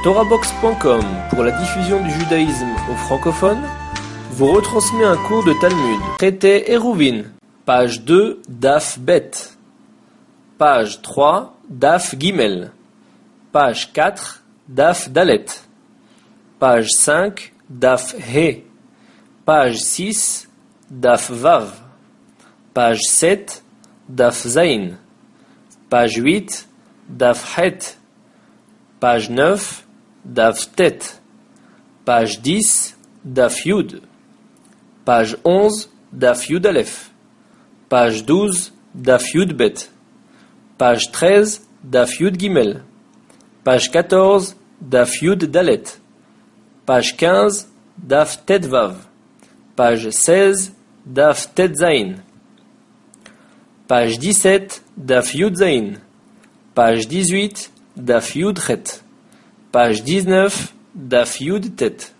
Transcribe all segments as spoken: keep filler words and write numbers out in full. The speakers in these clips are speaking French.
Torahbox point com, pour la diffusion du judaïsme aux francophones, vous retransmet un cours de Talmud. Traité Eruvin, page deux, Daf Bet, page trois, Daf Gimel, page quatre, Daf Dalet, page cinq, Daf He, page six, Daf Vav, page sept, Daf Zain, page huit, Daf Het, page neuf, Daf Tet, page dix, Daf Yud, page onze, Daf Yud Aleph, page douze, Daf Yud Bet, page treize, Daf Yud Gimel, page quatorze, Daf Yud Dalet, page quinze, Daf Tet Vav, page seize, Daf Tet Zain, page dix-sept, Daf Yud Zain, page dix-huit, Daf Yud Chet, page dix-neuf, Daf Yud Tet.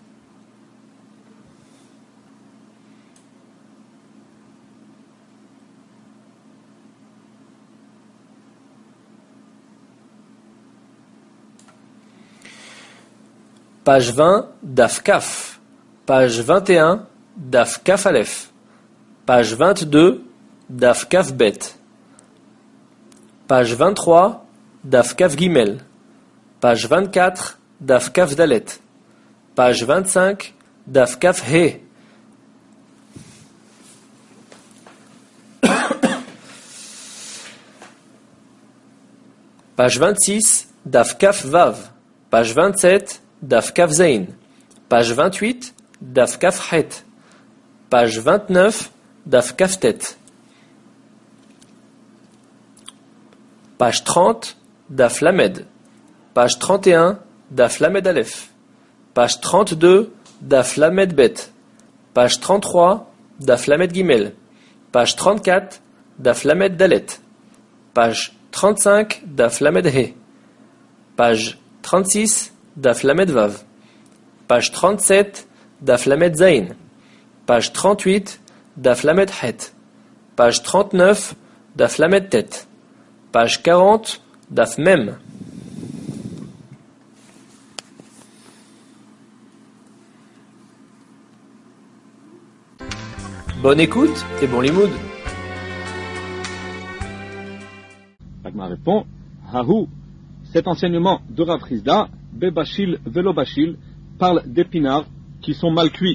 Page vingt, Daf Kaf, page vingt et un, Daf Kaf Aleph, page vingt-deux, Daf Kaf Bet, page vingt-trois, Daf Kaf Gimel, page vingt-quatre, Daf Kaf Dalet, page vingt-cinq, Daf Kaf He, page vingt-six, Daf Kaf Vav, page vingt-sept, Daf Kaf Zain, page vingt-huit, Daf Kaf Het, page vingt-neuf, Daf Kaf Tet, page trente, Daf Lamed, page trente et un, Daf Lamed Aleph, page trente-deux, Daf Lamed Bet, page trente-trois, Daf Lamed Gimel, page trente-quatre, Daf Lamed Dalet, page trente-cinq, Daf Lamed He, page trente-six, Daf Lamed Vav, page trente-sept, Daf Lamed Zain, page trente-huit, Daf Lamed Het, page trente-neuf, Daf Lamed Tet, page quarante, Daf Mem. Bonne écoute et bon limoud. L'Agma répond, Hahu, cet enseignement de Rav Chizda, Bebashil Velobashil, parle d'épinards qui sont mal cuits.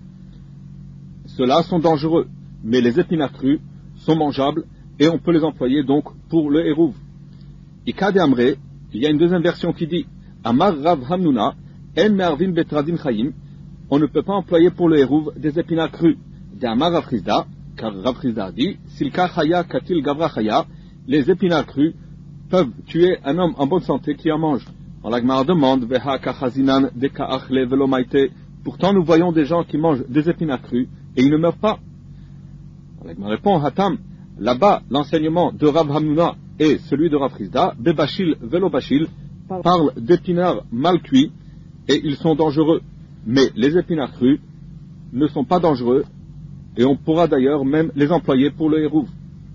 Ceux-là sont dangereux, mais les épinards crus sont mangeables et on peut les employer donc pour le hérouv. Ikad Amre, il y a une deuxième version qui dit, Amar Rav Hamnuna, En Me'arvin Betradin Chayim, on ne peut pas employer pour le hérouv des épinards crus. De Amar Rav Chizda, car Rav Chizda dit, Silka Chaya Katil Gavra Chaya, les épinards crus peuvent tuer un homme en bonne santé qui en mange. Alors la Gemara demande, Veha kachazinan de kaachle velomaite. Pourtant nous voyons des gens qui mangent des épinards crus et ils ne meurent pas. Alors la Gemara répond, Hatam, là-bas l'enseignement de Rav Hamnuna et celui de Rav Chizda, Bebashil velobashil, parlent d'épinards mal cuits et ils sont dangereux. Mais les épinards crus ne sont pas dangereux et on pourra d'ailleurs même les employer pour le hérouv.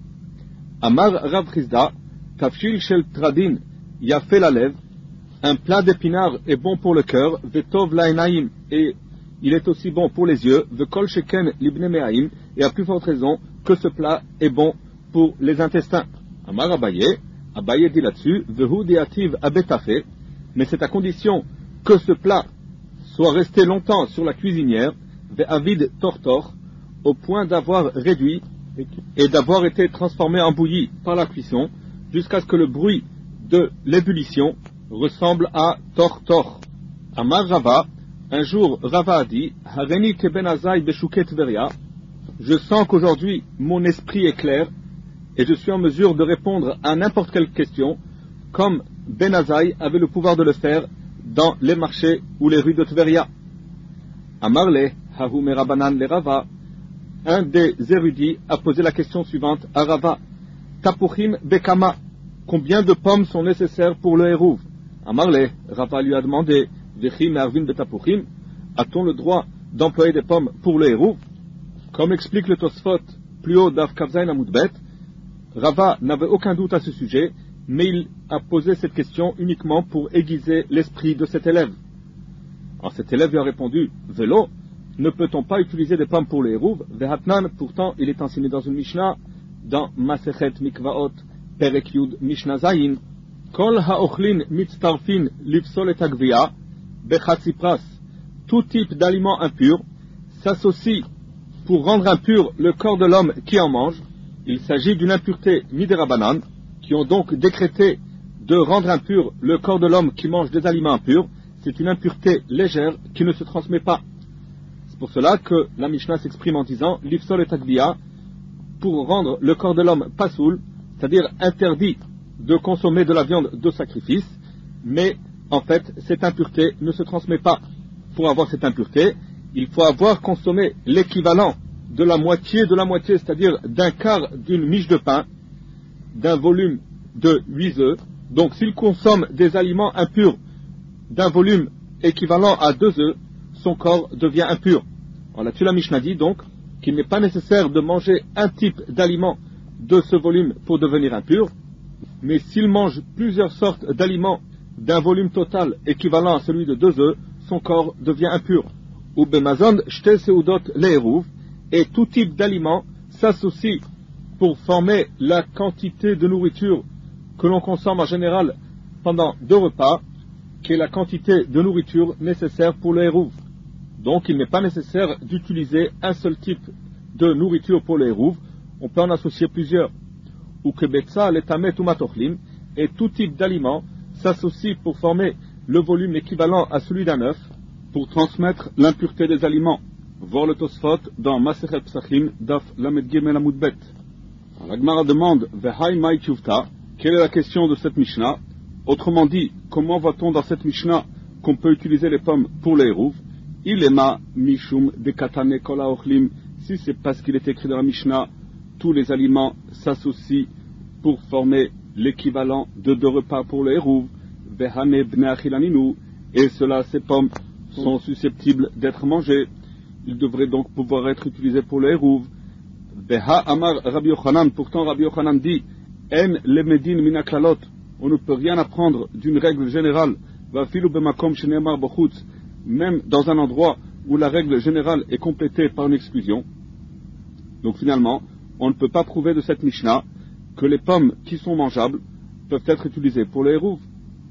Amar Rav Chizda, Tafshil shel Tradin, Yafé la lèvre, un plat d'épinards est bon pour le cœur, Vetov laenaim, et il est aussi bon pour les yeux, Vekol sheken libne me'aim, et à plus forte raison que ce plat est bon pour les intestins. Amar Abaye, Abaye dit là-dessus, Vehu deativ abetafé, mais c'est à condition que ce plat soit resté longtemps sur la cuisinière, Ve'avid tortor, au point d'avoir réduit et d'avoir été transformé en bouillie par la cuisson, jusqu'à ce que le bruit de l'ébullition ressemble à tor-tor. Amar Rava, un jour Rava a dit, Hareni keben azai beshuket veria, je sens qu'aujourd'hui mon esprit est clair et je suis en mesure de répondre à n'importe quelle question, comme Ben Azai avait le pouvoir de le faire dans les marchés ou les rues de Tveria. Amar le, hahu merabanan le Rava, un des érudits a posé la question suivante à Rava. Tapuchim bekama, combien de pommes sont nécessaires pour le hérouv? Amarle, Rava lui a demandé, Vechi me'arvin betapuchim, a-t-on le droit d'employer des pommes pour le hérouv? Comme explique le Tosfot plus haut d'Av Kavzain Amoudbet, Rava n'avait aucun doute à ce sujet, mais il a posé cette question uniquement pour aiguiser l'esprit de cet élève. Alors cet élève lui a répondu, Vélo, ne peut-on pas utiliser des pommes pour les hérouves? Vehatnan, pourtant il est enseigné dans une Mishnah, dans Masechet Mikvaot, Perek Yud Mishnah Zayin, Kol ha'ochlin mitztarfin lifsol et agvia, bechatzipras, tout type d'aliment impur s'associe pour rendre impur le corps de l'homme qui en mange. Il s'agit d'une impureté midérabanan, qui ont donc décrété de rendre impur le corps de l'homme qui mange des aliments impurs. C'est une impureté légère qui ne se transmet pas. C'est pour cela que la Mishnah s'exprime en disant l'ifsol et agvia, pour rendre le corps de l'homme pasoul, c'est-à-dire interdit de consommer de la viande de sacrifice, mais en fait cette impureté ne se transmet pas. Pour avoir cette impureté, il faut avoir consommé l'équivalent de la moitié de la moitié, c'est-à-dire d'un quart d'une miche de pain, d'un volume de huit œufs. Donc s'il consomme des aliments impurs d'un volume équivalent à deux œufs, son corps devient impur. Alors là-dessus la Mishnah dit donc qu'il n'est pas nécessaire de manger un type d'aliment de ce volume pour devenir impur, mais s'il mange plusieurs sortes d'aliments d'un volume total équivalent à celui de deux œufs, son corps devient impur. Ou bemazon shte seudot le'eruv, et tout type d'aliment s'associe pour former la quantité de nourriture que l'on consomme en général pendant deux repas, qui est la quantité de nourriture nécessaire pour le eruv. Donc il n'est pas nécessaire d'utiliser un seul type de nourriture pour le eruv, on peut en associer plusieurs. Ou que betza letamet ou matochlim, et tout type d'aliment s'associe pour former le volume équivalent à celui d'un œuf, pour transmettre l'impureté des aliments. Voir le Tosfot dans Masechet Psachim, Daf Lamed Gimel Amud Bet. La Gemara demande Vehai Mai Tshuvta, quelle est la question de cette Mishnah? Autrement dit, comment voit-on dans cette Mishnah qu'on peut utiliser les pommes pour les hérouves? Ilema Mishum de Katane Kol Haochlim, si c'est parce qu'il est écrit dans la Mishnah, tous les aliments s'associent pour former l'équivalent de deux repas pour les hérouves. Vehane Bnei Achilaninu, et cela, ces pommes sont susceptibles d'être mangées. Ils devraient donc pouvoir être utilisés pour le hérouv. Beha Amar Rabbi Yochanan, pourtant Rabbi Yochanan dit En lemedin minaklalot, on ne peut rien apprendre d'une règle générale, vafilu bemakom shenemar bochutz, même dans un endroit où la règle générale est complétée par une exclusion. Donc finalement, on ne peut pas prouver de cette Mishnah que les pommes qui sont mangeables peuvent être utilisées pour le hérouv.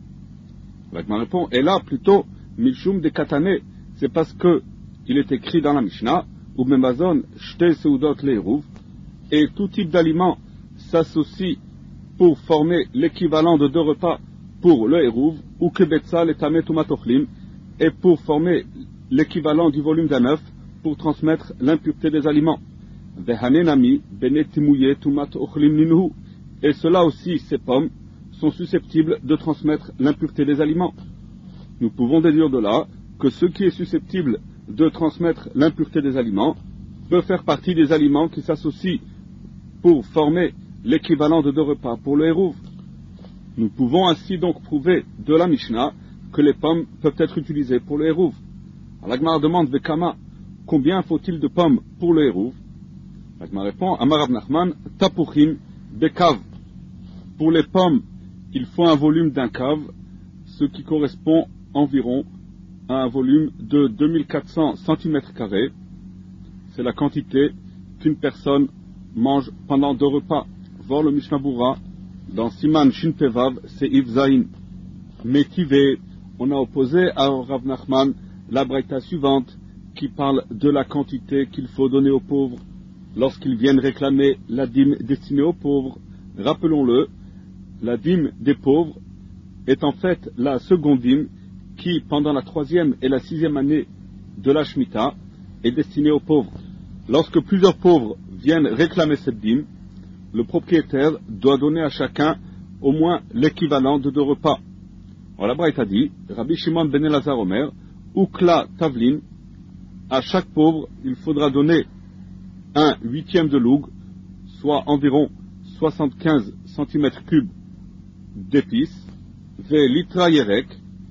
La Gemara répond, et là plutôt, Milshum de Katane, c'est parce que il est écrit dans la Mishnah, ou Memazon, Shte Seudot Le'eruv, et tout type d'aliment s'associe pour former l'équivalent de deux repas pour le Eruv, ou Kebetza, le Tamet ou Matochlim, et pour former l'équivalent du volume d'un œuf pour transmettre l'impureté des aliments. Vehanenami, Benetimouye, Tumat Ochlim Ninhu, et cela aussi, ces pommes, sont susceptibles de transmettre l'impureté des aliments. Nous pouvons déduire de là que ce qui est susceptible de transmettre l'impureté des aliments peut faire partie des aliments qui s'associent pour former l'équivalent de deux repas pour le hérouv. Nous pouvons ainsi donc prouver de la Mishnah que les pommes peuvent être utilisées pour le hérouv. La Gemara demande Vekama, combien faut-il de pommes pour le hérouv? La Gemara répond Amar Rav Nachman, Tapuchim Bekav. Pour les pommes, il faut un volume d'un cave, ce qui correspond environ à un volume de deux mille quatre cents centimètres carrés. C'est la quantité qu'une personne mange pendant deux repas. Voir le Mishnah Bura dans Siman Shin Pevav, c'est Yves Zain. Métivé, on a opposé à Rav Nachman la braïta suivante qui parle de la quantité qu'il faut donner aux pauvres lorsqu'ils viennent réclamer la dîme destinée aux pauvres. Rappelons-le, la dîme des pauvres est en fait la seconde dîme qui, pendant la troisième et la sixième année de la Shemitah, est destinée aux pauvres. Lorsque plusieurs pauvres viennent réclamer cette dîme, le propriétaire doit donner à chacun au moins l'équivalent de deux repas. Alors la Braïta dit, Rabbi Shimon ben Elazar Omer, Ukla Tavlin, à chaque pauvre, il faudra donner un huitième de loug, soit environ soixante-quinze centimètres cubes d'épices, ve litra yerek,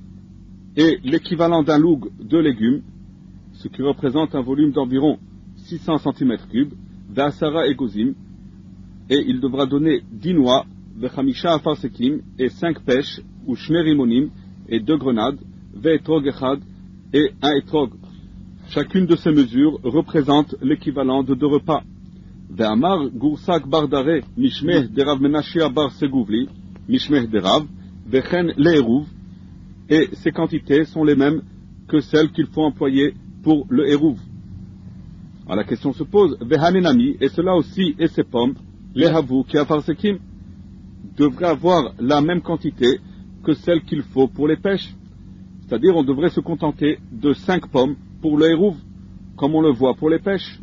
et l'équivalent d'un loug de légumes, ce qui représente un volume d'environ six cents centimètres cubes, d'asara egozim, et il devra donner dix noix vechamisha afarsekim, et cinq pêches, ou shne rimonim, et deux grenades, ve'etrog echad, et un etrog. Chacune de ces mesures représente l'équivalent de deux repas. Ve'amar gursak bardare, mishmeh de Rav Menashia bar Segouvli, mishmeh de Rav, vechen le'eruv, et ces quantités sont les mêmes que celles qu'il faut employer pour le eruv. Alors la question se pose, vehanenami, et cela aussi, et ces pommes, les havou qui afarsekim, devraient avoir la même quantité que celle qu'il faut pour les pêches. C'est-à-dire, on devrait se contenter de cinq pommes pour le eruv, comme on le voit pour les pêches.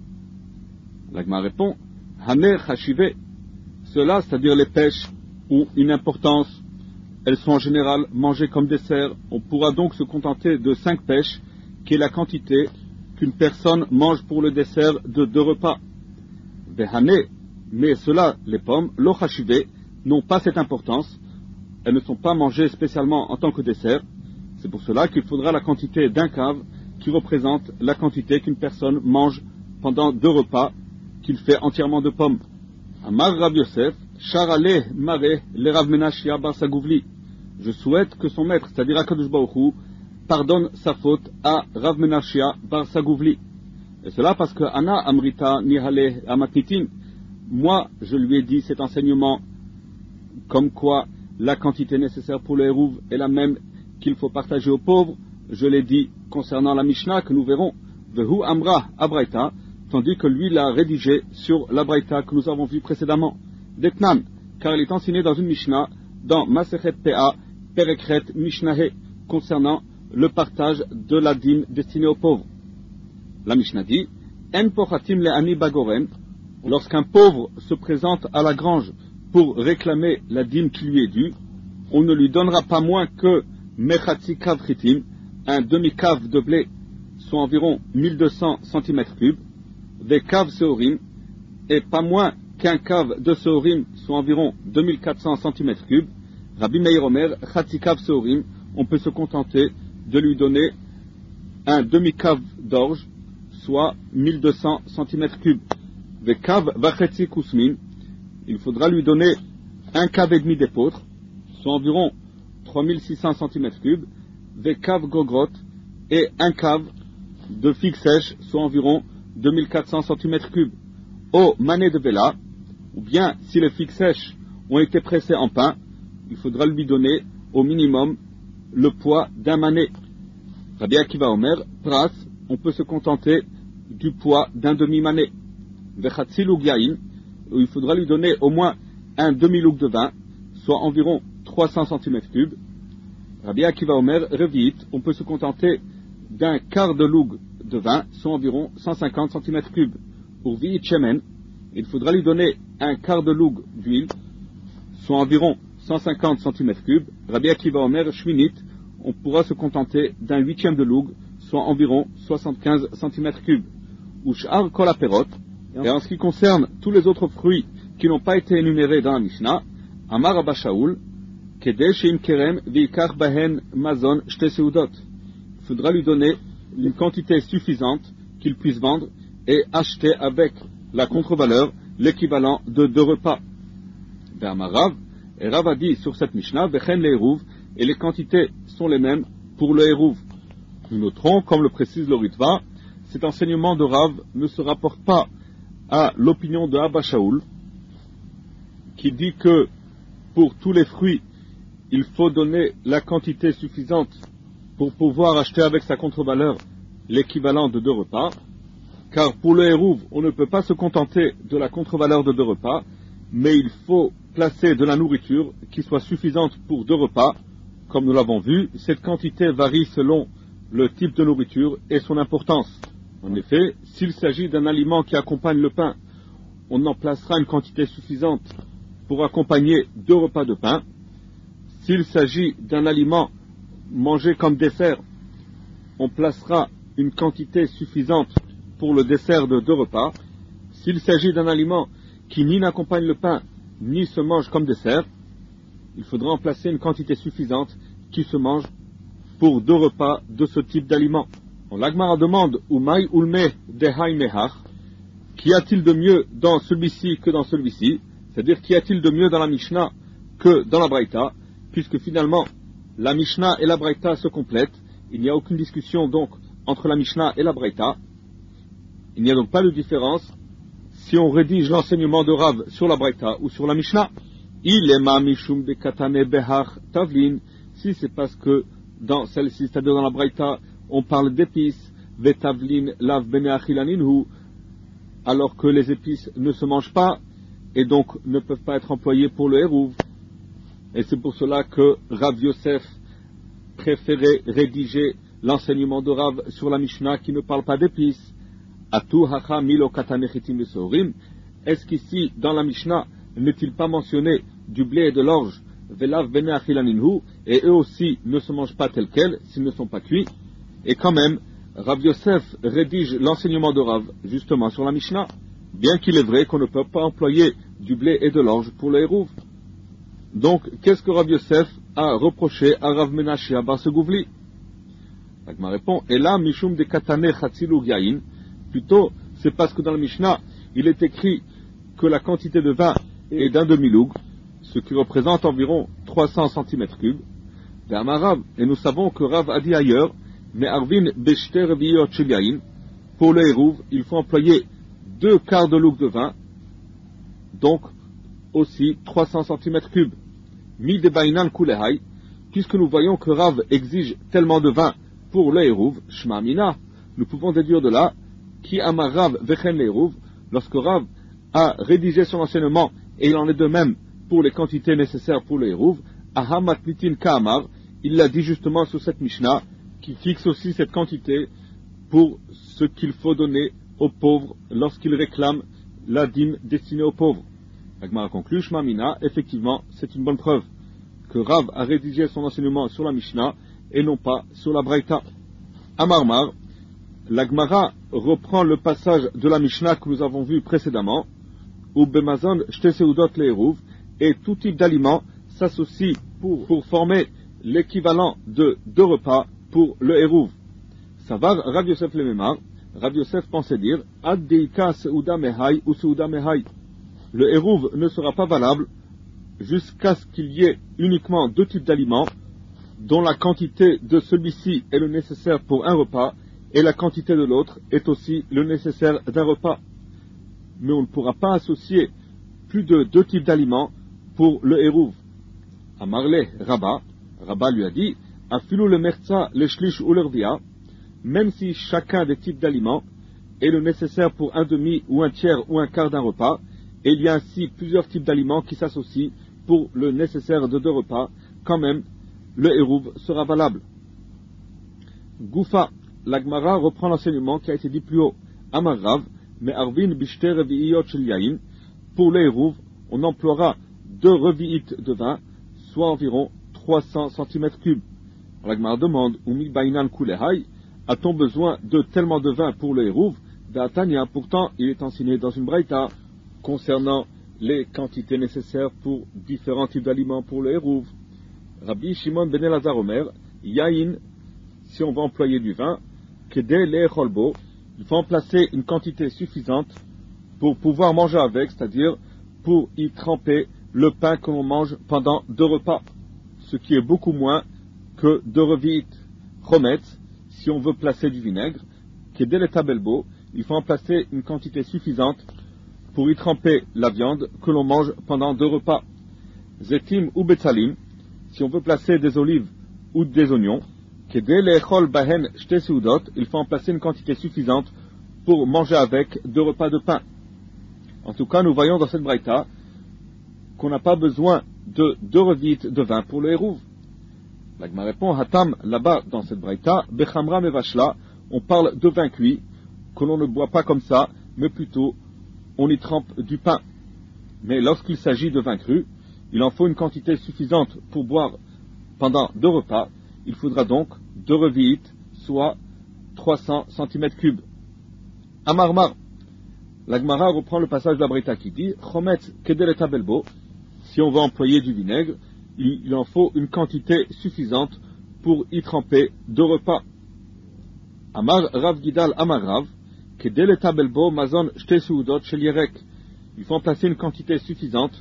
L'agma répond, haner chashive, cela, c'est-à-dire les pêches, ont une importance. Elles sont en général mangées comme dessert. On pourra donc se contenter de cinq pêches, qui est la quantité qu'une personne mange pour le dessert de deux repas. Vehane, mais cela, les pommes, lo chashive, n'ont pas cette importance. Elles ne sont pas mangées spécialement en tant que dessert. C'est pour cela qu'il faudra la quantité d'un cave qui représente la quantité qu'une personne mange pendant deux repas qu'il fait entièrement de pommes. Amar Rav Yosef, Charale Mare le Rav Menashia bar Sagouvli. Je souhaite que son maître, c'est-à-dire Akadosh Baruch Hu, pardonne sa faute à Rav Menashia bar Sagouvli. Et cela parce que Anna Amrita Nihale Amatnitin, moi je lui ai dit cet enseignement comme quoi la quantité nécessaire pour le eruv est la même qu'il faut partager aux pauvres. Je l'ai dit concernant la Mishnah que nous verrons, Vehu Amra Abraita, tandis que lui l'a rédigé sur la Braïta que nous avons vu précédemment. Detnan, car il est enseigné dans une Mishnah, dans Masechet Pea, Perekret Mishnahe, concernant le partage de la dîme destinée aux pauvres. La Mishnah dit, En pochatim le ani bagoren, lorsqu'un pauvre se présente à la grange pour réclamer la dîme qui lui est due, on ne lui donnera pas moins que mechati kav chitim, un demi-cave de blé, soit environ mille deux cents centimètres cubes, des caves seorim, et pas moins qu'un cave de seorim, soit environ deux mille quatre cents centimètres cubes. Rabbi Meir Omer, chati kav seorim, on peut se contenter de lui donner un demi-cave d'orge, soit mille deux cents centimètres cubes. Des caves vachetzi kusmin, il faudra lui donner un cave et demi d'épeautre, soit environ trois mille six cents centimètres cubes, des caves gogrot, et un cave de figues sèches, soit environ deux mille quatre cents centimètres cubes. Au mané de Bela, ou bien si les figues sèches ont été pressées en pain, il faudra lui donner au minimum le poids d'un mané. Rabbi Akiva Omer, pras, on peut se contenter du poids d'un demi-mané. Vechatzil ou yain, il faudra lui donner au moins un demi-louk de vin, soit environ trois cents centimètres cubes. Rabbi Akiva Omer, reviit, on peut se contenter d'un quart de loug de vin, soit environ cent cinquante centimètres cubes. Pour vi'it shemen, il faudra lui donner un quart de loug d'huile, soit environ cent cinquante centimètres cubes. Rabbi Akiva Omer, shminit, on pourra se contenter d'un huitième de loug, soit environ soixante-quinze centimètres cubes. Ushar kol aperot, et en ce qui concerne tous les autres fruits qui n'ont pas été énumérés dans la Mishnah, Amar Abba Shaul, Kedeh sheim kerem v'ikach bahen mazon shte seudot. Il faudra lui donner une quantité suffisante qu'il puisse vendre et acheter avec la contre-valeur l'équivalent de deux repas. Ve'amar Rav, et Rav a dit sur cette Mishnah, Vechen le eruv, et les quantités sont les mêmes pour le eruv. Nous noterons, comme le précise le Ritva, cet enseignement de Rav ne se rapporte pas à l'opinion de Abba Shaul, qui dit que pour tous les fruits, il faut donner la quantité suffisante pour pouvoir acheter avec sa contre-valeur l'équivalent de deux repas, car pour le eruv, on ne peut pas se contenter de la contre-valeur de deux repas, mais il faut placer de la nourriture qui soit suffisante pour deux repas. Comme nous l'avons vu, cette quantité varie selon le type de nourriture et son importance. En effet, s'il s'agit d'un aliment qui accompagne le pain, on en placera une quantité suffisante pour accompagner deux repas de pain. S'il s'agit d'un aliment mangé comme dessert, on placera une quantité suffisante pour le dessert de deux repas. S'il s'agit d'un aliment qui ni n'accompagne le pain, ni se mange comme dessert, il faudra en placer une quantité suffisante qui se mange pour deux repas de ce type d'aliment. L'Agmara demande Umay ulme dehai mehach, qu'y a-t-il de mieux dans celui-ci que dans celui-ci? C'est-à-dire qu'y a-t-il de mieux dans la Mishnah que dans la Braïta, puisque finalement la Mishnah et la Braïta se complètent. Il n'y a aucune discussion donc entre la Mishnah et la Braïta. Il n'y a donc pas de différence si on rédige l'enseignement de Rav sur la Braïta ou sur la Mishnah. Il est ma mishum de katane behar tavlin, si c'est parce que dans celle-ci, c'est-à-dire dans la Braïta, on parle d'épices, vetavlin lav bene achilaninhu, alors que les épices ne se mangent pas et donc ne peuvent pas être employées pour le hérouv. Et c'est pour cela que Rav Yosef préférait rédiger l'enseignement de Rav sur la Mishnah qui ne parle pas d'épices. Atu hacha milo katanechitim vesorim. Est-ce qu'ici, dans la Mishnah, n'est-il pas mentionné du blé et de l'orge, velav bene achilaninhu, et eux aussi ne se mangent pas tels quels s'ils ne sont pas cuits? Et quand même, Rav Yosef rédige l'enseignement de Rav justement sur la Mishnah, bien qu'il est vrai qu'on ne peut pas employer du blé et de l'orge pour le hérouv. Donc, qu'est-ce que Rav Yosef a reproché à Rav Menashe à Bar Segouvli? L'Agma répond, et là, mishum de katane chatzilu yain, plutôt, c'est parce que dans la Mishnah, il est écrit que la quantité de vin est d'un demi-loug, ce qui représente environ trois cents centimètres cubes. Et nous savons que Rav a dit ailleurs, mais Arvin beshte reviyot shel yain, pour le hérouv, il faut employer deux quarts de loug de vin, donc aussi trois cents centimètres cubes. Mi de bainan kulehai, puisque nous voyons que Rav exige tellement de vin pour le hérouv, shma mina, nous pouvons déduire de là, qui amar Rav vechen le hérouv, lorsque Rav a rédigé son enseignement, et il en est de même pour les quantités nécessaires pour le hérouv, ahamat mitin ka'amar, il l'a dit justement sur cette Mishnah, qui fixe aussi cette quantité pour ce qu'il faut donner aux pauvres lorsqu'ils réclament la dîme destinée aux pauvres. Agmara conclut, Shma Mina, effectivement, c'est une bonne preuve que Rav a rédigé son enseignement sur la Mishnah et non pas sur la Braïta. Amarmar, l'Agmara reprend le passage de la Mishnah que nous avons vu précédemment, où Bemazon shte seudot le hérouv, et tout type d'aliment s'associe pour, pour former l'équivalent de deux repas pour le hérouv. Savar Rav Yosef le Memar, Rav Yosef pensait dire, Ad deika seuda mehai ou seuda mehai. Le hérouv ne sera pas valable jusqu'à ce qu'il y ait uniquement deux types d'aliments dont la quantité de celui-ci est le nécessaire pour un repas et la quantité de l'autre est aussi le nécessaire d'un repas. Mais on ne pourra pas associer plus de deux types d'aliments pour le hérouv. Amarle Rabba, Rabba lui a dit, Afilu le merza, le shlish ou l'ervia, même si chacun des types d'aliments est le nécessaire pour un demi ou un tiers ou un quart d'un repas, et il y a ainsi plusieurs types d'aliments qui s'associent pour le nécessaire de deux repas, quand même, le hérouv sera valable. Goufa, l'Agmara reprend l'enseignement qui a été dit plus haut. Amar Rav, mais Arvin bishte revi'iyot shel yain, pour le hérouv, on emploiera deux revi'it de vin, soit environ trois cents centimètres cubes. L'Agmara demande, Umi bainan kulehai, a-t-on besoin de tellement de vin pour le hérouv? D'Atania, pourtant, il est enseigné dans une braïta concernant les quantités nécessaires pour différents types d'aliments pour le hérouv. Rabbi Shimon ben Elazar Omer, yain, si on va employer du vin, kedé le cholbo, il faut en placer une quantité suffisante pour pouvoir manger avec, c'est-à-dire pour y tremper le pain que l'on mange pendant deux repas, ce qui est beaucoup moins que deux revi'it. Chometz, si on veut placer du vinaigre, kedé le tabelbo, il faut en placer une quantité suffisante pour y tremper la viande que l'on mange pendant deux repas. Zetim ou betzalim, si on veut placer des olives ou des oignons, kedé le'echol bahen shte seudot, il faut en placer une quantité suffisante pour manger avec deux repas de pain. En tout cas, nous voyons dans cette braïta qu'on n'a pas besoin de deux revites de vin pour le hérouv. L'Agma répond, Hatam, là-bas, dans cette braïta, Bechamra mevashla, on parle de vin cuit, que l'on ne boit pas comme ça, mais plutôt, on y trempe du pain. Mais lorsqu'il s'agit de vin cru, il en faut une quantité suffisante pour boire pendant deux repas, il faudra donc deux revites, soit trois cents centimètres cubes. Amarmar, l'Agmara reprend le passage de la braïta qui dit, Chometz kedel et tabelbo, si on veut employer du vinaigre, il, il en faut une quantité suffisante pour y tremper deux repas. Amar Rav Gidal Amar Rav, kedel et tabelbo mazon shte seudot shel yerek, il faut en placer une quantité suffisante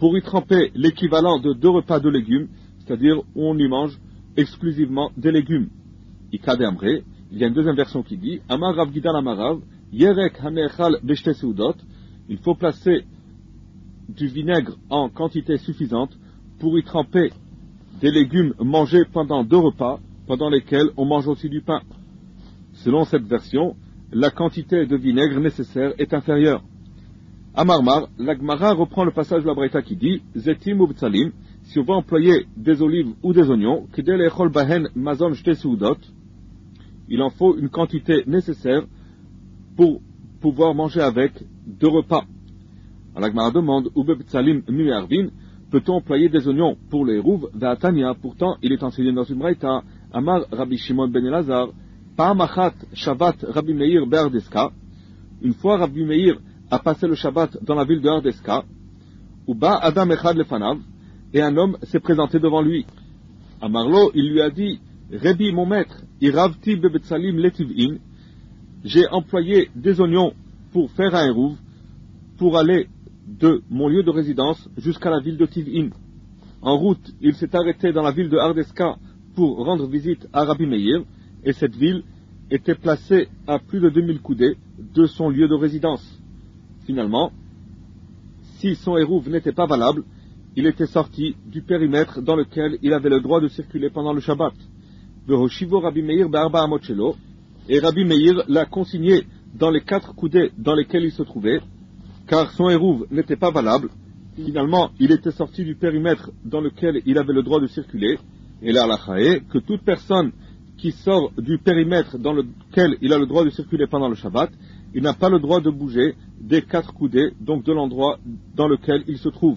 pour y tremper l'équivalent de deux repas de légumes, c'est-à-dire où on y mange exclusivement des légumes. Ikade Amre, il y a une deuxième version qui dit Amar Rav Gidal Amarav, Yerek Hanechal Beshte Seudot, il faut placer du vinaigre en quantité suffisante pour y tremper des légumes mangés pendant deux repas, pendant lesquels on mange aussi du pain. Selon cette version, la quantité de vinaigre nécessaire est inférieure. À Marmar, la Gemara reprend le passage de la Braïta qui dit Zetim ou Btsalim, si on va employer des olives ou des oignons, Kedel Echol Bahen Mazon Shte Seudot, il en faut une quantité nécessaire pour pouvoir manger avec deux repas. Alors la Gemara demande Ube Btsalim Mi Arvin, peut-on employer des oignons pour les rouves Ve'atania, pourtant il est enseigné dans une Braïta Amar Rabbi Shimon ben Elazar, Pa'amachat Shabbat Rabbi Meir Be'ardeska, une fois Rabbi Meir a passé le Shabbat dans la ville de Ardeska, où Ba Adam Echad Lefanav, et un homme s'est présenté devant lui. À Marlo, il lui a dit, Rabbi, mon maître, Iravti Bebetsalim Letiv'in, j'ai employé des oignons pour faire un hérouve, pour aller de mon lieu de résidence jusqu'à la ville de Tiv'in. En route, il s'est arrêté dans la ville de Ardeska pour rendre visite à Rabbi Meir, et cette ville était placée à plus de deux mille coudées de son lieu de résidence. Finalement, si son hérouve n'était pas valable, il était sorti du périmètre dans lequel il avait le droit de circuler pendant le Shabbat. Rabbi Meir be'arba amot shelo, et Rabbi Meir l'a consigné dans les quatre coudées dans lesquelles il se trouvait, car son hérouve n'était pas valable. Finalement, il était sorti du périmètre dans lequel il avait le droit de circuler, et la halakha est que toute personne qui sort du périmètre dans lequel il a le droit de circuler pendant le Shabbat, il n'a pas le droit de bouger des quatre coudées, donc de l'endroit dans lequel il se trouve.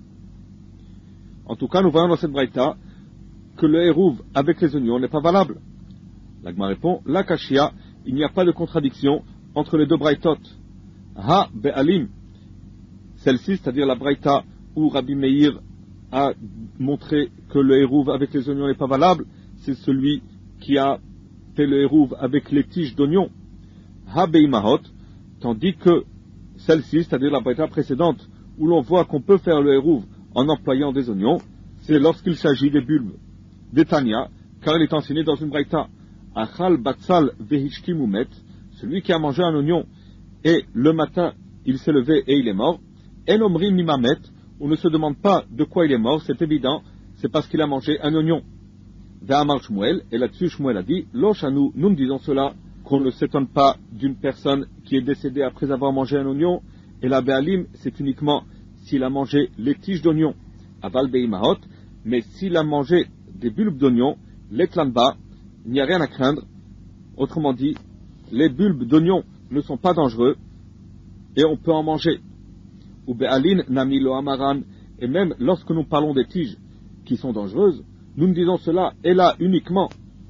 En tout cas, nous voyons dans cette braïta que le hérouve avec les oignons n'est pas valable. L'Agma répond, la kashia, il n'y a pas de contradiction entre les deux braïtot. Ha be'alim, celle-ci, c'est-à-dire la braïta où Rabbi Meir a montré que le hérouve avec les oignons n'est pas valable, c'est celui qui a fait le hérouve avec les tiges d'oignons. Ha be'imahot, tandis que celle-ci, c'est-à-dire la braïta précédente, où l'on voit qu'on peut faire le hérouve en employant des oignons, c'est lorsqu'il s'agit des bulbes. D'Etania, car il est enseigné dans une braïta. Achal batsal vehishki mumet, celui qui a mangé un oignon, et le matin, il s'est levé et il est mort. En omrim mimamet, on ne se demande pas de quoi il est mort, c'est évident, c'est parce qu'il a mangé un oignon. Ve'amar Shmuel, et là-dessus Shmuel a dit, lo shanu, nous ne disons cela, qu'on ne s'étonne pas d'une personne qui est décédée après avoir mangé un oignon, et la be'alim, c'est uniquement s'il a mangé les tiges d'oignon, aval be'imahot, mais s'il a mangé des bulbes d'oignon, les tlanba, il n'y a rien à craindre. Autrement dit, les bulbes d'oignon ne sont pas dangereux, et on peut en manger. Ou be'alin nami lo amaran, et même lorsque nous parlons des tiges qui sont dangereuses, nous ne disons cela, et là uniquement.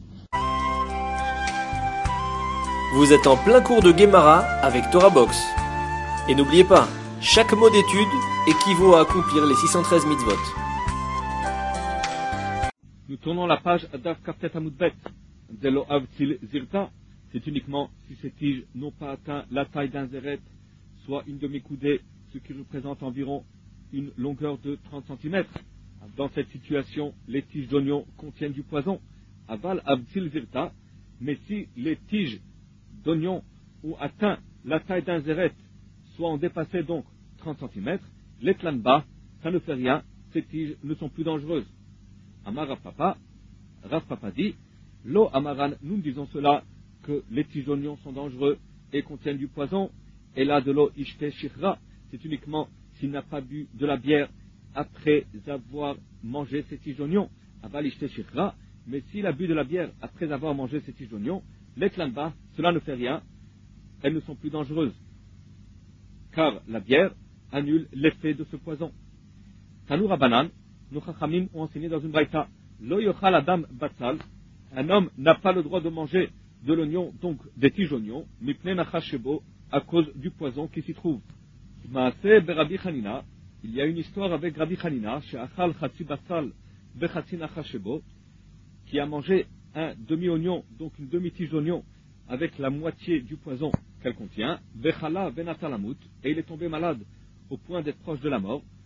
Vous êtes en plein cours de Gemara avec Torah Box. Et n'oubliez pas, chaque mot d'étude équivaut à accomplir les six cent treize mitzvot. Nous tournons la page Adaf Kaftet Amudbet. Zelo Avtil Zirta, c'est uniquement si ces tiges n'ont pas atteint la taille d'un zéret, soit une demi-coudée, ce qui représente environ une longueur de trente centimètres. Dans cette situation, les tiges d'oignon contiennent du poison. Aval Avtil Zirta, mais si les tiges d'oignon ont atteint la taille d'un zéret, soit ont dépassé donc trente centimètres, les tlanba, ça ne fait rien, ces tiges ne sont plus dangereuses. Amar Rav Papa, Rav Papa dit, Lo Amaran, nous disons cela, que les tiges d'oignon sont dangereux et contiennent du poison, et là de l'eau ishte shikra, c'est uniquement s'il n'a pas bu de la bière après avoir mangé ces tiges d'oignon, aval ishte shikra, mais s'il a bu de la bière après avoir mangé ces tiges d'oignon, les tlanba, cela ne fait rien, elles ne sont plus dangereuses, car la bière annule l'effet de ce poison. Tanou Rabanan, nos chachamim ont enseigné dans une braïta, Lo yochal adam batsal, un homme n'a pas le droit de manger de l'oignon, donc des tiges d'oignon, mipne nachashebo, à cause du poison qui s'y trouve. Maaseh berabi Chanina, il y a une histoire avec Rabbi Chanina, chez achal chatzi batsal bechatzi nachashebo, qui a mangé un demi-oignon, donc une demi-tige d'oignon, avec la moitié du poison qu'elle contient, bechala venatalamut, et il est tombé malade au point d'être proche de la mort.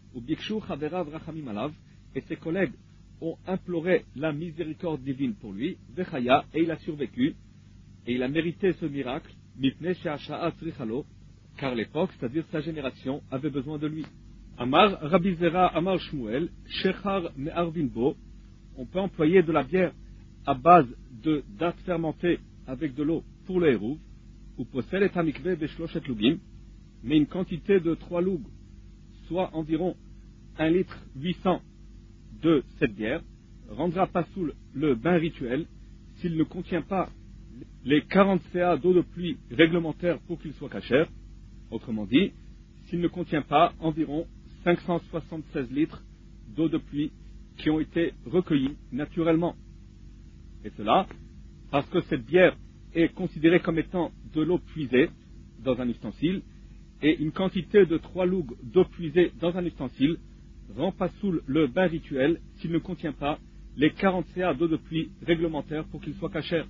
ou Bikshu Chaverav Rachamim Alav, et ses collègues ont imploré la miséricorde divine pour lui, Vechaya, et il a survécu, et il a mérité ce miracle, Mipne She'asha'a Tzrichalo, car l'époque, c'est-à-dire sa génération, avait besoin de lui. Amar Rabbi Zera Amar Shmuel, Shechar Me'arvinbo, on peut employer de la bière à base de dattes fermentées avec de l'eau pour le hérouv, ou Posel et Amikve Beshloshet Lugim, mais une quantité de trois lougs, soit environ un litre huit cents de cette bière, rendra pas sous le bain rituel s'il ne contient pas les quarante C A d'eau de pluie réglementaire pour qu'il soit cachère. Autrement dit, s'il ne contient pas environ cinq cent soixante-seize litres d'eau de pluie qui ont été recueillis naturellement. Et cela parce que cette bière est considérée comme étant de l'eau puisée dans un ustensile, et une quantité de trois lougs d'eau puisée dans un ustensile rend pas sous le bain rituel s'il ne contient pas les quarante C A d'eau de pluie réglementaire pour qu'il soit cachère.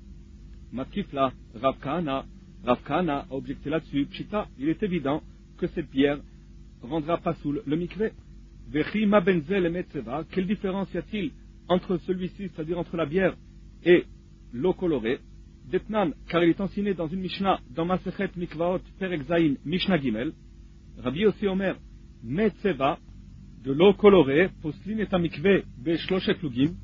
Matkifla, Rav Kahana, Rav Kahana a objecté là-dessus, Pshita, il est évident que cette bière rendra pas sous le mikvé. Vechima benzel et metzeva, quelle différence y a-t-il entre celui-ci, c'est-à-dire entre la bière et l'eau colorée? Detnan, car il est enseigné dans une Mishnah, dans Masechet Mikvaot Perek Zayin, Mishnah Gimel, Rabbi Yossi Omer, metzeva, de l'eau colorée, poslin et amikvé beshloshet lugim,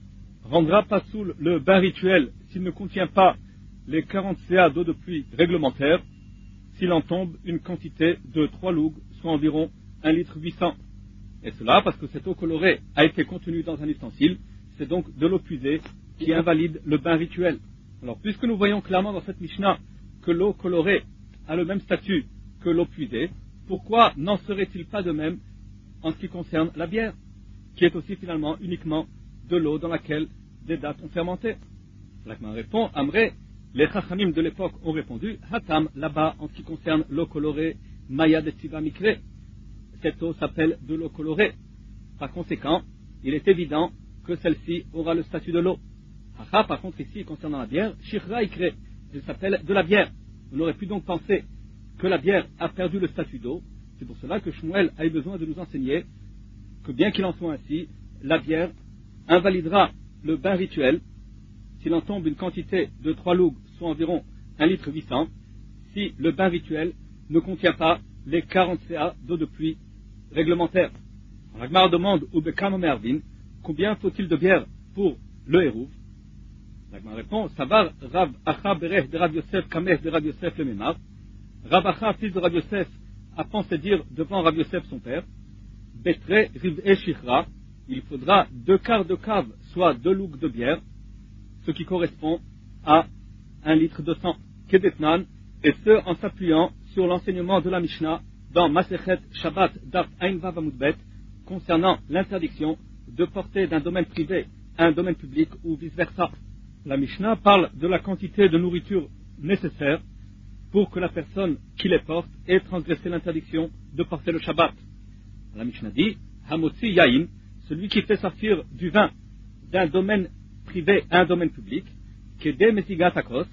rendra pas sous le bain rituel s'il ne contient pas les quarante C A d'eau de pluie réglementaire, s'il en tombe une quantité de trois lougs, soit environ un litre huit cents. Et cela parce que cette eau colorée a été contenue dans un ustensile, c'est donc de l'eau puisée qui invalide le bain rituel. Alors, puisque nous voyons clairement dans cette Mishnah que l'eau colorée a le même statut que l'eau puisée, pourquoi n'en serait-il pas de même en ce qui concerne la bière, qui est aussi finalement uniquement de l'eau dans laquelle des dattes ont fermenté? L'Agma répond, Amré, les Chachamim de l'époque ont répondu, Hatam, là-bas, en ce qui concerne l'eau colorée, Maya de Tiva Mikre, cette eau s'appelle de l'eau colorée. Par conséquent, il est évident que celle-ci aura le statut de l'eau. Hacha, par contre, ici, concernant la bière, Shirra Ikre, elle s'appelle de la bière. On aurait pu donc penser que la bière a perdu le statut d'eau. C'est pour cela que Shmuel a eu besoin de nous enseigner que bien qu'il en soit ainsi, la bière invalidera le bain rituel s'il en tombe une quantité de trois lougs, soit environ un litre huit cents, si le bain rituel ne contient pas les quarante C A d'eau de pluie réglementaire. La Gemara demande ou Bekam Mervin, combien faut-il de bière pour le hérouv? La Gemara répond, Savar Rav Acha Bereh de Rav Yosef Kameh de Rav Yosef le Memar. Rav Acha, fils de Rav Yosef, a pensé dire devant Rav Yosef son père, Betre Riv'e Shichra, il faudra deux quarts de cave, soit deux lougs de bière, ce qui correspond à un litre de sang. Kedetnan, et ce en s'appuyant sur l'enseignement de la Mishnah dans Masechet Shabbat Daf Ain Vav Amud Bet concernant l'interdiction de porter d'un domaine privé à un domaine public ou vice-versa. La Mishnah parle de la quantité de nourriture nécessaire pour que la personne qui les porte ait transgressé l'interdiction de porter le Shabbat. La Mishnah dit, Hamotzi Yain, celui qui fait sortir du vin d'un domaine privé à un domaine public, Kede Mesigat Akos,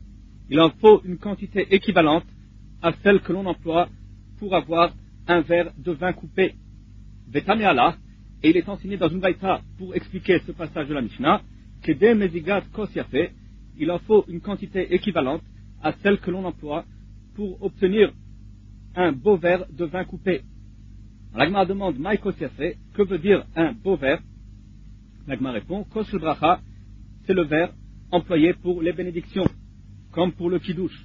il en faut une quantité équivalente à celle que l'on emploie pour avoir un verre de vin coupé. Vetame Allah, et il est enseigné dans une vaïta pour expliquer ce passage de la Mishnah, Kede Mesigat Kos Yafe, il en faut une quantité équivalente à celle que l'on emploie pour obtenir un beau verre de vin coupé. L'Agma demande, Maï Kos Yafe, que veut dire un beau verre? L'Agma répond, Kos el Bracha, c'est le verre employé pour les bénédictions, comme pour le kiddush.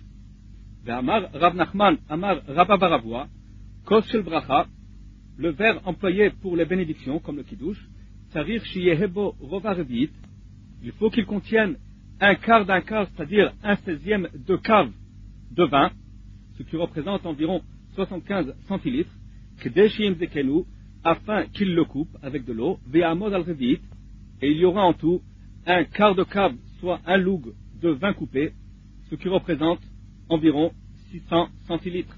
Amar Rav Nachman, Amar Rabba Baravua, Kos el Bracha, le verre employé pour les bénédictions, comme le kiddush, Sarir Shiyehebo Rova Revit, il faut qu'il contienne un quart d'un quart, c'est-à-dire un seizième de cave de vin, ce qui représente environ soixante-quinze centilitres, Kedeshim Zekenu, afin qu'il le coupe avec de l'eau, Ve'amod al Revit, et il y aura en tout un quart de cave, soit un loug de vin coupé, ce qui représente environ six cents centilitres.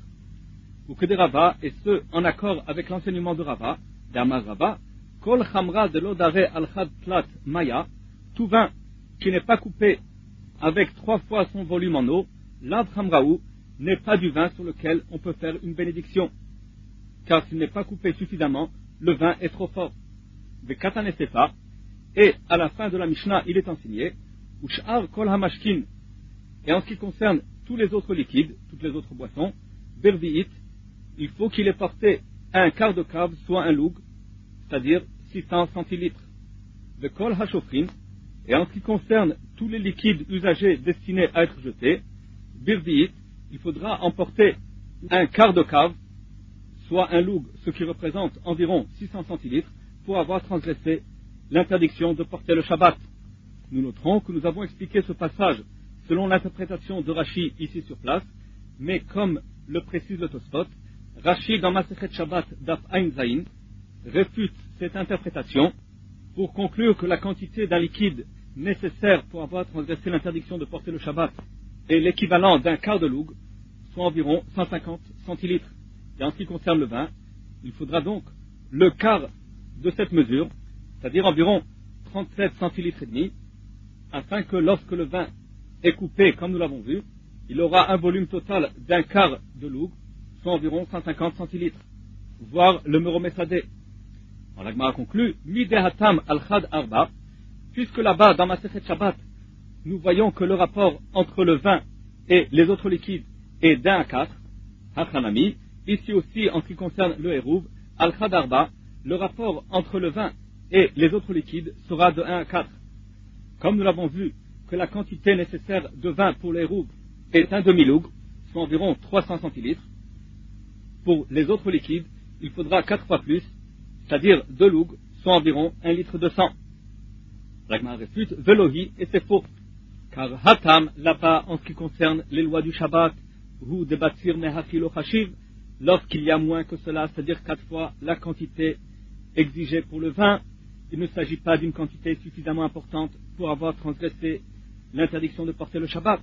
Ou que des Rava, et ce en accord avec l'enseignement de Rava, d'Amar Rava, Kol Chamra de l'Odare al-Chad Plat Maya, tout vin qui n'est pas coupé avec trois fois son volume en eau, Lav Chamraou n'est pas du vin sur lequel on peut faire une bénédiction. car s'il n'est pas coupé suffisamment, le vin est trop fort. Vekatan Sefa, et à la fin de la Mishnah, il est enseigné, Ush'ar kol hamashkin, et en ce qui concerne tous les autres liquides, toutes les autres boissons, Bervi'it, il faut qu'il ait porté un quart de cave, soit un loug, c'est-à-dire six cents centilitres. Vekol hashofrin, et en ce qui concerne tous les liquides usagés destinés à être jetés, Birvi'it, il faudra emporter un quart de cave, soit un loug, ce qui représente environ six cents centilitres, pour avoir transgressé l'interdiction de porter le Shabbat. Nous noterons que nous avons expliqué ce passage selon l'interprétation de Rashi ici sur place, mais comme le précise le Tosfot, Rashi dans Masechet Shabbat Daf Ain Zayin réfute cette interprétation pour conclure que la quantité d'un liquide nécessaire pour avoir transgressé l'interdiction de porter le Shabbat est l'équivalent d'un quart de loug, soit environ cent cinquante centilitres. Et en ce qui concerne le vin, il faudra donc le quart de cette mesure, c'est-à-dire environ trente-sept centilitres et demi, afin que lorsque le vin est coupé, comme nous l'avons vu, il aura un volume total d'un quart de loug, soit environ cent cinquante centilitres, voire le Meromesadeh. Alors l'Agmara conclut, Midehatam al-Khad Arba, puisque là-bas, dans Masechet Shabbat, nous voyons que le rapport entre le vin et les autres liquides est d'un à quatre, Hachanami, ici aussi en ce qui concerne le Hérouv, al-Khad Arba, le rapport entre le vin et les autres liquides sera de un à quatre. Comme nous l'avons vu que la quantité nécessaire de vin pour les roues est un demi-loug, soit environ trois cents centilitres, pour les autres liquides, il faudra quatre fois plus, c'est-à-dire deux lougs, soit environ un litre de sang. L'Agmara réfute, Velohi, et c'est faux, car Hatam, là-bas, en ce qui concerne les lois du Shabbat, ou de Batsir Mehachilo Chashiv, lorsqu'il y a moins que cela, c'est-à-dire quatre fois la quantité exigée pour le vin, il ne s'agit pas d'une quantité suffisamment importante pour avoir transgressé l'interdiction de porter le Shabbat.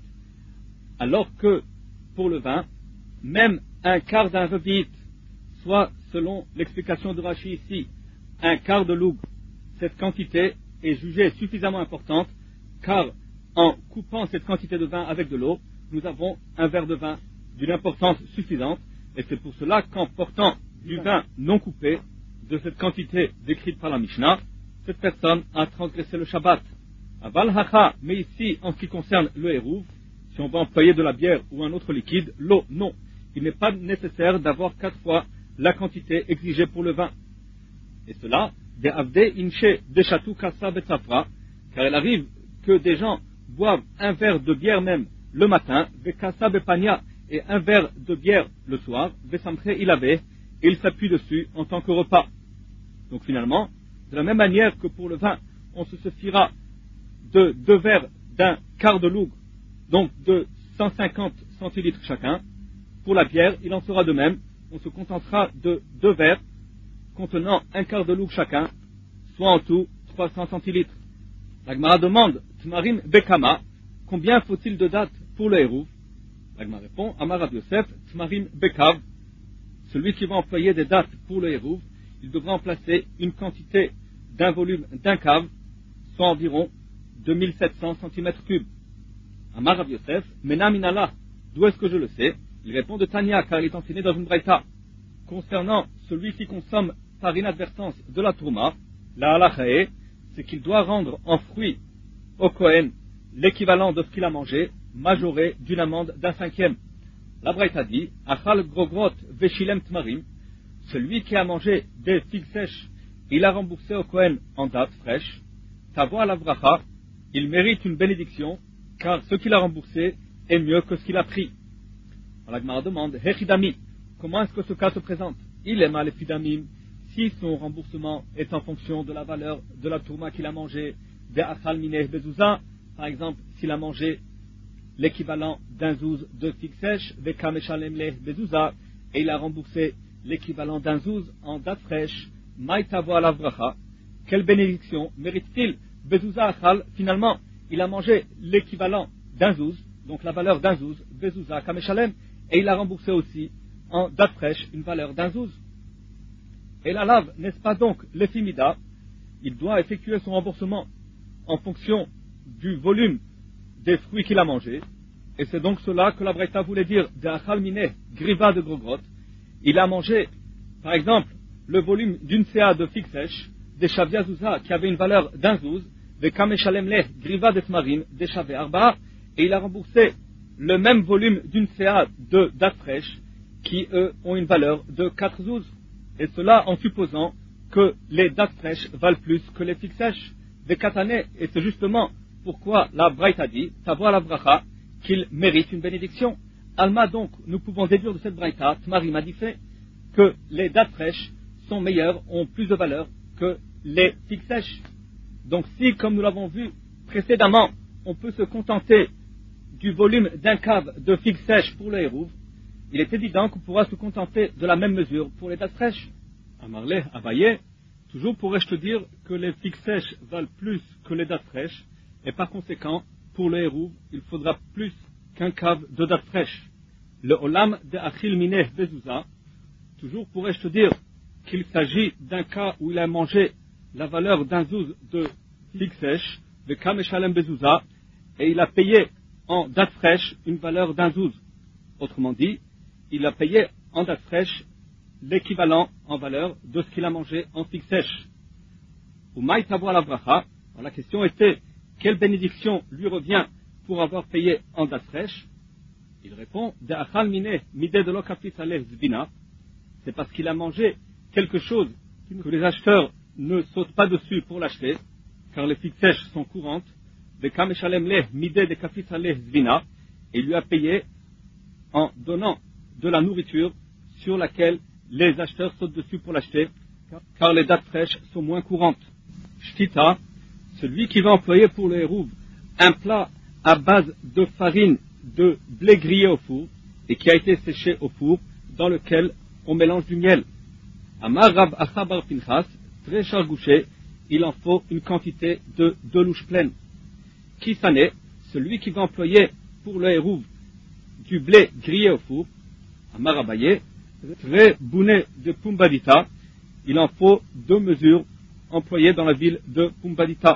Alors que, pour le vin, même un quart d'un revit, soit, selon l'explication de Rashi ici, un quart de loug, cette quantité est jugée suffisamment importante, car en coupant cette quantité de vin avec de l'eau, nous avons un verre de vin d'une importance suffisante, et c'est pour cela qu'en portant du vin non coupé, de cette quantité décrite par la Mishnah, cette personne a transgressé le Shabbat. Aval hacha, mais ici, en ce qui concerne le hérouv, si on va employer de la bière ou un autre liquide, l'eau, non. Il n'est pas nécessaire d'avoir quatre fois la quantité exigée pour le vin. Et cela, de avde inche de chatou kassa betzafra, car il arrive que des gens boivent un verre de bière même le matin, de kassa bepania, et un verre de bière le soir, de samtre ilave, et il s'appuie dessus en tant que repas. Donc finalement, de la même manière que pour le vin, on se suffira de deux verres d'un quart de loug, donc de cent cinquante centilitres chacun. Pour la bière, il en sera de même, on se contentera de deux verres contenant un quart de loug chacun, soit en tout trois cents centilitres. La Gemara demande, Tmarim Bekama, combien faut-il de dates pour le hérouv? La Gemara répond, Amar Rav Yosef, Tmarim Bekav, celui qui va employer des dates pour le hérouv, il devra en placer une quantité d'un volume d'un cave, soit environ deux mille sept cents centimètres cubes. Amar Rav Yosef, Mena Minala, d'où est-ce que je le sais? Il répond de Tania, car il est enseigné dans une braïta. Concernant celui qui consomme par inadvertance de la tourma, la halachae, c'est qu'il doit rendre en fruit au Kohen l'équivalent de ce qu'il a mangé, majoré d'une amende d'un cinquième. La braïta dit, Achal grogrot veshilem tmarim, celui qui a mangé des figues sèches, il a remboursé au Kohen en date fraîche, tavo la bracha, il mérite une bénédiction, car ce qu'il a remboursé est mieux que ce qu'il a pris. La Gemara demande, Hechidami, comment est-ce que ce cas se présente? Il est mal épidamim, si son remboursement est en fonction de la valeur de la tourma qu'il a mangé, de achal mineh bezouza, par exemple, s'il a mangé l'équivalent d'un zouz de figues sèches, de kameshalem leh bezouza, et il a remboursé l'équivalent d'un zouz en date fraîche, maïtavo ala vracha, quelle bénédiction mérite-t-il? Bezouza achal, finalement, il a mangé l'équivalent d'un zouz, donc la valeur d'un zouz, bezouza kameshalem, et il a remboursé aussi en date fraîche une valeur d'un zouz. Et la lave, n'est-ce pas donc l'effimida? Il doit effectuer son remboursement en fonction du volume des fruits qu'il a mangés, et c'est donc cela que la Braïta voulait dire de achal mineh, griva de grogrot. Il a mangé Par exemple, le volume d'une séa de figue sèche, des Shavia Zouza, qui avait une valeur d'un zouz, de Kameshalem Leh, Griva des Tmarim, des Shavé Arba, et il a remboursé le même volume d'une séa de dattes fraîches, qui, eux, ont une valeur de quatre zouz. Et cela en supposant que les dattes fraîches valent plus que les figues sèches, des katané, et c'est justement pourquoi la Braïta dit, Tavoa la bracha, qu'il mérite une bénédiction. Alma donc, nous pouvons déduire de cette Braïta, Tmarim a dit fait, que les dattes fraîches sont meilleures, ont plus de valeur que les figues sèches. Donc si, comme nous l'avons vu précédemment, on peut se contenter du volume d'un cave de figues sèches pour le hérouv, il est évident qu'on pourra se contenter de la même mesure pour les dattes fraîches. Amarleh, Abaye, toujours pourrais-je te dire que les figues sèches valent plus que les dattes fraîches, et par conséquent, pour le hérouv, il faudra plus qu'un cave de dattes fraîches. Le olam de Achil Mineh Bezouza, toujours pourrais-je te dire qu'il s'agit d'un cas où il a mangé la valeur d'un zouz de figues sèches, de Kameshalem Bezouza, et il a payé en dattes fraîches une valeur d'un zouz. Autrement dit, il a payé en dattes fraîches l'équivalent en valeur de ce qu'il a mangé en figues sèches. Ou maï tavoa la bracha, la question était, quelle bénédiction lui revient pour avoir payé en dattes fraîches? Il répond, de achal mine mide de l'okafis aleh zvina, c'est parce qu'il a mangé quelque chose que les acheteurs ne sautent pas dessus pour l'acheter, car les figues sèches sont courantes, de kameshalem leh mide de kafis aleh zvina, et il lui a payé en donnant de la nourriture sur laquelle les acheteurs sautent dessus pour l'acheter, car les dattes fraîches sont moins courantes. Shtita, celui qui va employer pour le hérouv un plat à base de farine de blé grillé au four et qui a été séché au four, dans lequel on mélange du miel. Amar Rav Achabar Pinchas, très chargouché, il en faut une quantité de deux louches pleines. Qui s'en est, celui qui va employer pour le hérouv du blé grillé au four, Amar Abaye, très bouné de Pumbadita, il en faut deux mesures employées dans la ville de Pumbadita.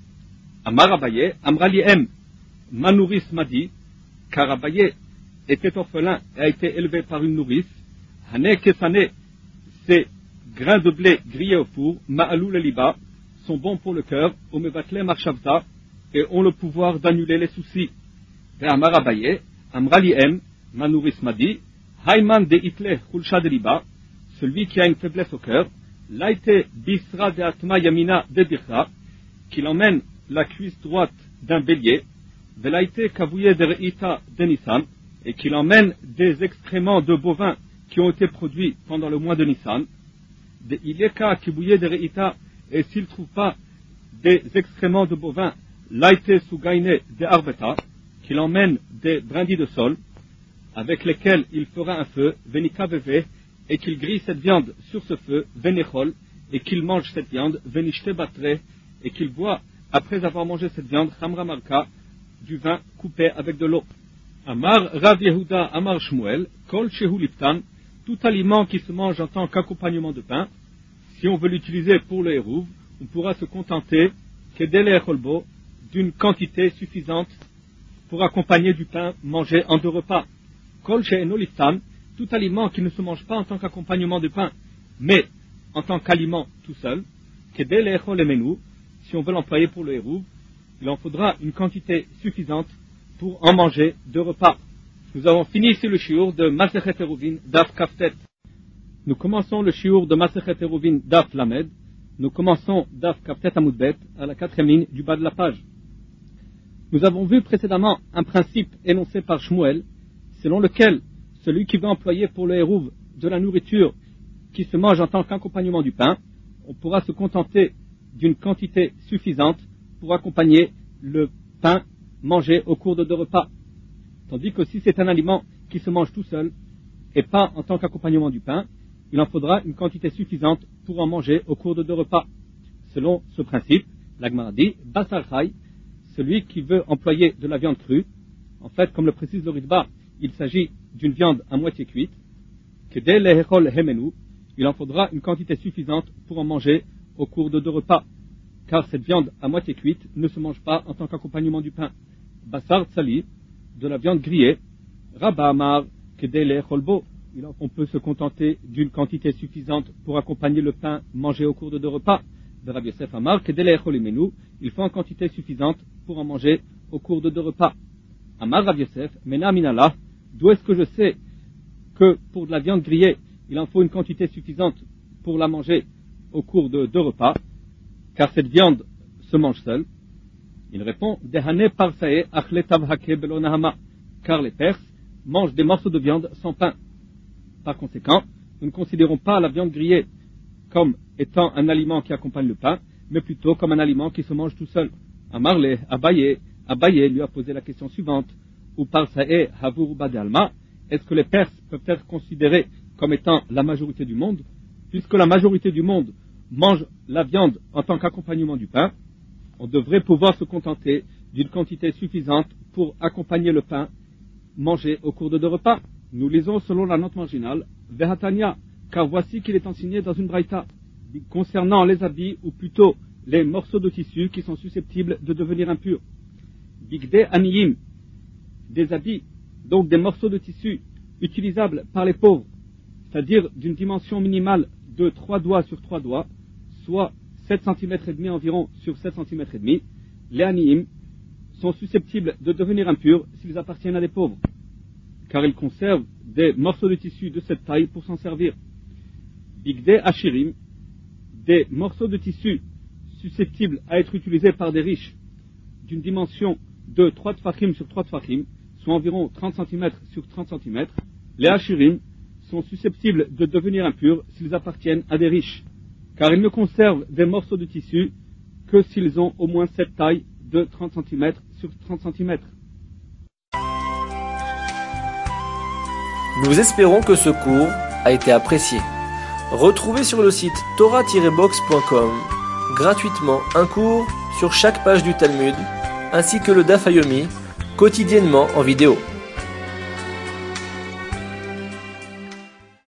Amar Abaye, Amrali M, ma nourrice m'a dit, car Abaye était orphelin et a été élevé par une nourrice, Hané Kesane, ces grains de blé grillés au four, Ma'alou le liba, sont bons pour le cœur, Omevatle Marshavta, et ont le pouvoir d'annuler les soucis. Et Amar Abaye, Amrali M, ma nourrice m'a dit, Hayman de Itle Khulsha de liba, celui qui a une faiblesse au cœur, Laite Bisra de Atma Yamina de Bircha, qu'il emmène la cuisse droite d'un bélier, Velaite Kavouye de Reita de Nissan, et qu'il emmène des excréments de bovins qui ont été produits pendant le mois de Nissan, de Ileka Kibouye de Reita, et s'il ne trouve pas des excréments de bovins, Laite Sugaine de Arbeta, qu'il emmène des brindilles de sol, avec lesquels il fera un feu, Venika Veve, et qu'il grille cette viande sur ce feu, Venechol, et qu'il mange cette viande, Venishte Batre, et qu'il boit, après avoir mangé cette viande, Chamra Marka, du vin coupé avec de l'eau. Amar Rav Yehuda Amar Shmuel, Kol Shehu Liptan, tout aliment qui se mange en tant qu'accompagnement de pain, si on veut l'utiliser pour le hérouv, on pourra se contenter, Kedele Echolbo, d'une quantité suffisante pour accompagner du pain mangé en deux repas. Kol She'eno Liptan, tout aliment qui ne se mange pas en tant qu'accompagnement de pain, mais en tant qu'aliment tout seul, Kedele Echol Emenu, si on veut l'employer pour le hérouv, il en faudra une quantité suffisante pour en manger deux repas. Nous avons fini ici le shiur de Masechet Eruvin Daf Kaftet. Nous commençons le shiur de Masechet Eruvin Daf Lamed. Nous commençons Daf Kaftet Amoudbet à la quatrième ligne du bas de la page. Nous avons vu précédemment un principe énoncé par Shmuel, selon lequel celui qui veut employer pour le hérouv de la nourriture qui se mange en tant qu'accompagnement du pain, on pourra se contenter d'une quantité suffisante pour accompagner le pain mangé au cours de deux repas. Tandis que si c'est un aliment qui se mange tout seul et pas en tant qu'accompagnement du pain, il en faudra une quantité suffisante pour en manger au cours de deux repas. Selon ce principe, l'Agmara dit, Basar Chai, celui qui veut employer de la viande crue, en fait, comme le précise le Ritba, il s'agit d'une viande à moitié cuite, que dès l'Ehechol Hemenu, il en faudra une quantité suffisante pour en manger au cours de deux repas, car cette viande à moitié cuite ne se mange pas en tant qu'accompagnement du pain. Basar Tsali, de la viande grillée, Rabba Amar, Kedele Cholbo, on peut se contenter d'une quantité suffisante pour accompagner le pain mangé au cours de deux repas. De Rabbi Yosef Amar, il faut en quantité suffisante pour en manger au cours de deux repas. Amar Rabbi Yosef, Mena Minallah, d'où est-ce que je sais que pour de la viande grillée, il en faut une quantité suffisante pour la manger au cours de deux repas, car cette viande se mange seule? Il répond, Dehane parsae achle tavhake belonahama, car les Perses mangent des morceaux de viande sans pain. Par conséquent, nous ne considérons pas la viande grillée comme étant un aliment qui accompagne le pain, mais plutôt comme un aliment qui se mange tout seul. Amarle, Abaye, Abaye lui a posé la question suivante, ou parsae havur badalma, est-ce que les Perses peuvent être considérés comme étant la majorité du monde? Puisque la majorité du monde mange la viande en tant qu'accompagnement du pain, on devrait pouvoir se contenter d'une quantité suffisante pour accompagner le pain mangé au cours de deux repas. Nous lisons selon la note marginale, Vehatania, car voici qu'il est enseigné dans une braïta, concernant les habits, ou plutôt les morceaux de tissu qui sont susceptibles de devenir impurs. Bigde aniyim, des habits, donc des morceaux de tissu utilisables par les pauvres, c'est-à-dire d'une dimension minimale de trois doigts sur trois doigts, soit sept centimètres et demi environ sur sept centimètres et demi, les aniyim sont susceptibles de devenir impurs s'ils appartiennent à des pauvres, car ils conservent des morceaux de tissu de cette taille pour s'en servir. Bigde ashirim, des morceaux de tissu susceptibles à être utilisés par des riches d'une dimension de trois tfachim sur trois tfachim, soit environ trente centimètres sur trente centimètres, les ashirim sont susceptibles de devenir impurs s'ils appartiennent à des riches, car ils ne conservent des morceaux de tissu que s'ils ont au moins cette taille de trente centimètres sur trente centimètres. Nous espérons que ce cours a été apprécié. Retrouvez sur le site torah tiret box point com gratuitement un cours sur chaque page du Talmud, ainsi que le Daf Yomi, quotidiennement en vidéo.